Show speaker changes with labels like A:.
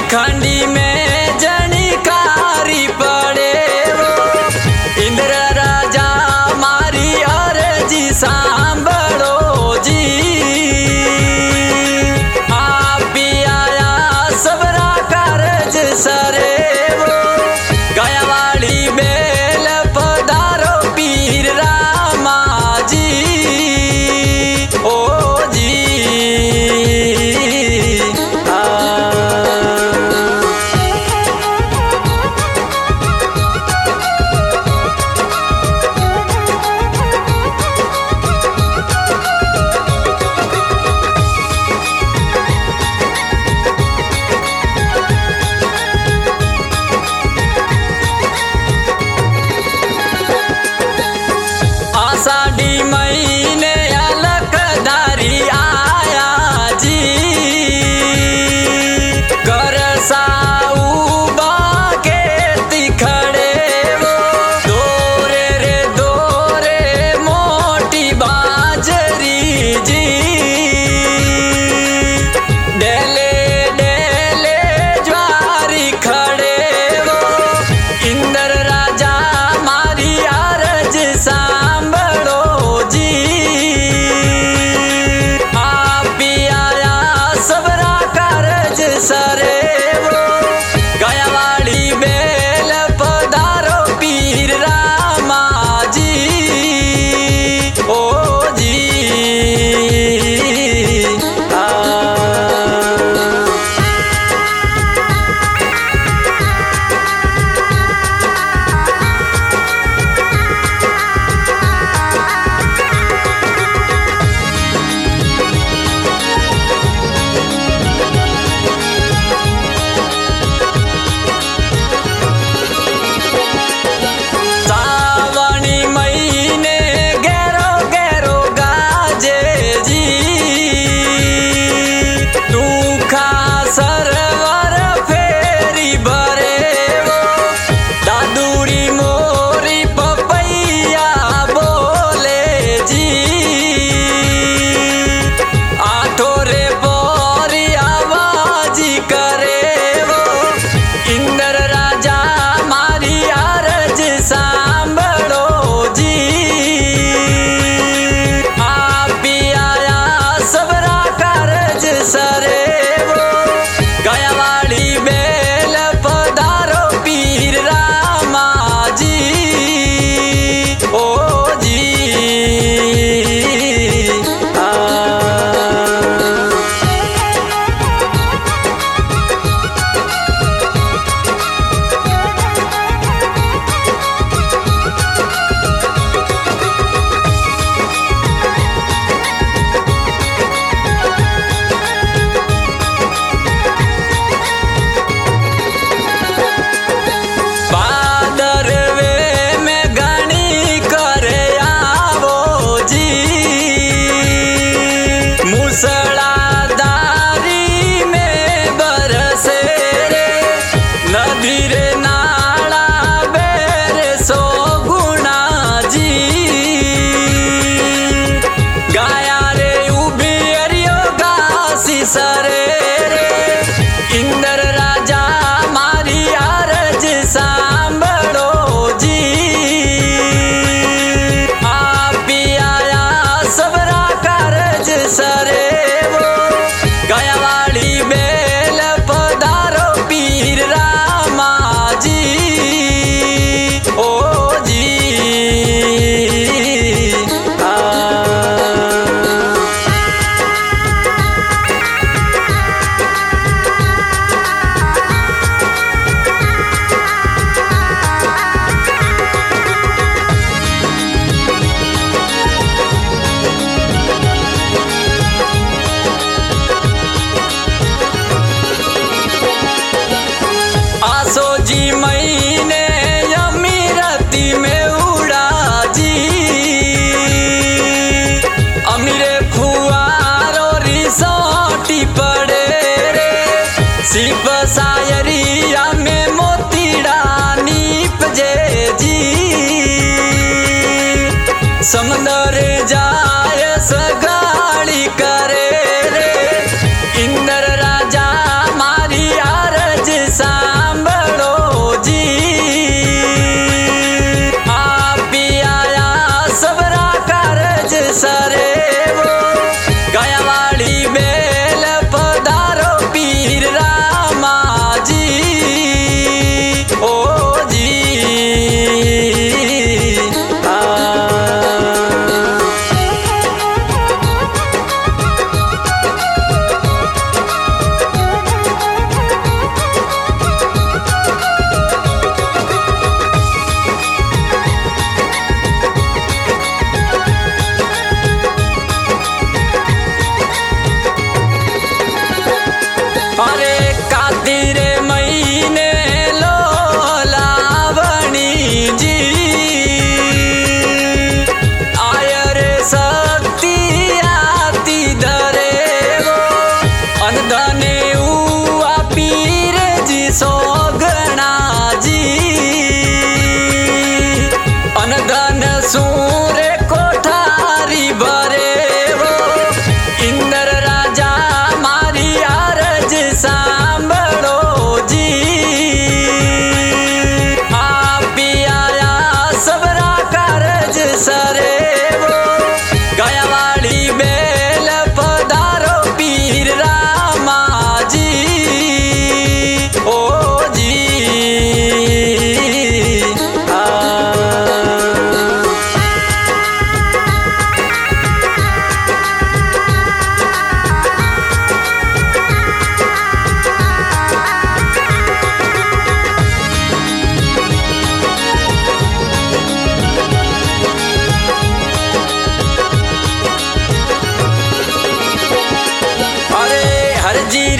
A: खंडी में जनिकारी पड़े वो इंद्र राजा मारी अर्जी सांभळो जी। आप भी आया सबरा कारज सरे वो गयावाड़ी बेल पधारो पीर रामा जी। ओ जी आषाढ़ी महीने अलकधारी आया जी। कर साऊबा के तिखड़े वो दोरे रे दोरे मोटी बाजरी जी। डेले डेले ज्वारी खड़े वो इंद्र राजा मारी अर्ज सांभळो जी। आप भी आया सबरा कारज सरे वो गयावाड़ी बेल पधारो पीर रामा जी। ओ जी सावणी महीने गेरो गेरो गाजे जी। दुखा सरवर फेरी भरे वो दादुड़ी मोरी पपैया बोले जी। आठोरे बोरी आवाजी करे वो इंद्र राजा मारी अर्ज सांभळो जी। आप भी आया सबरा कारज सरे वो गयावाड़ी बेल पधारो पीर रामा जी। ओ जी भादरवे में घणी करे आवो जी। मूसलाधारी में बरसे रे नदी रे नाला बेरे सो गुणा जी। गाया रे उभी अरियो गासी सरे रे इंद्र राजा मारी अर्ज सांभळो जी। आप भी आया सबरा कारज सरे वो गयावाड़ी बेल पधारो पीर रामा जी। ओ जी अर्जी